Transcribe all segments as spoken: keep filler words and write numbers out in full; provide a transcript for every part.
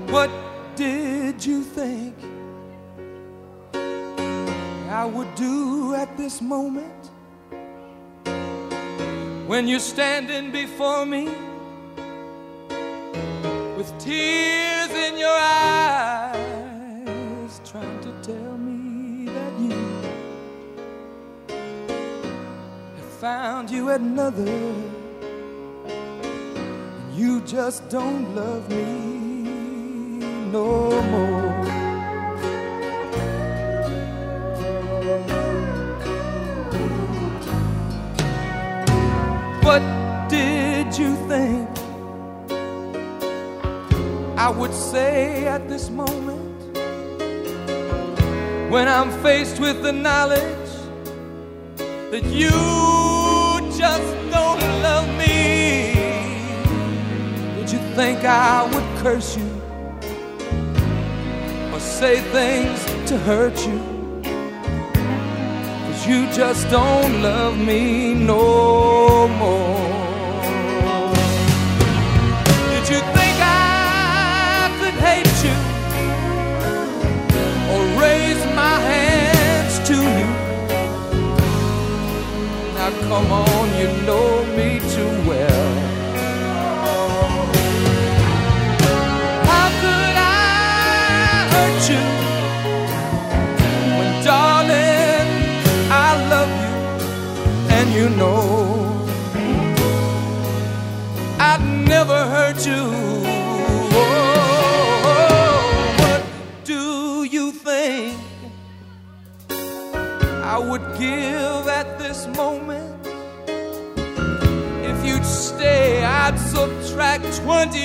What did you think I would do at this moment when you're standing before me with tears in your eyes, trying to tell me that you have found you another and you just don't love me no more. What did you think I would say at this moment when I'm faced with the knowledge that you just don't love me? Did you think I would curse you or say things to hurt you? 'Cause you just don't love me no more. Did you think I could hate you or raise my hands to you? Now come on, you know me too well. How could I hurt you when, darling, I love you and you know I'd never hurt you? Oh, what do you think I would give at this moment? If you'd stay, I'd subtract twenty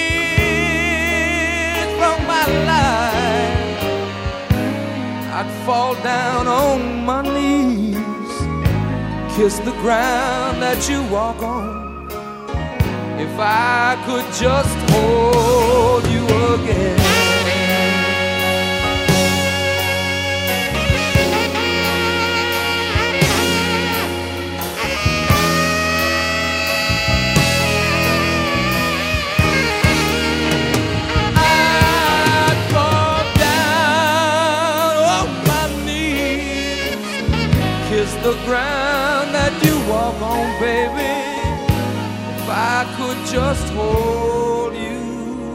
years from my life. I'd fall down on my knees, kiss the ground that you walk on, if I could just hold you again. The ground that you walk on, baby, if I could just hold you.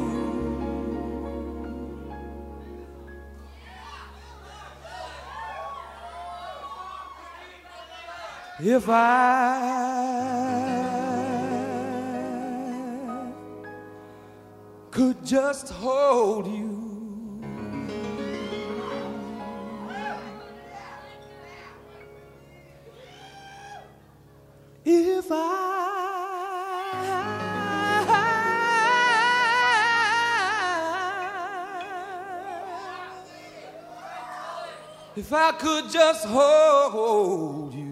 If I could just hold you. If I, if I could just hold you.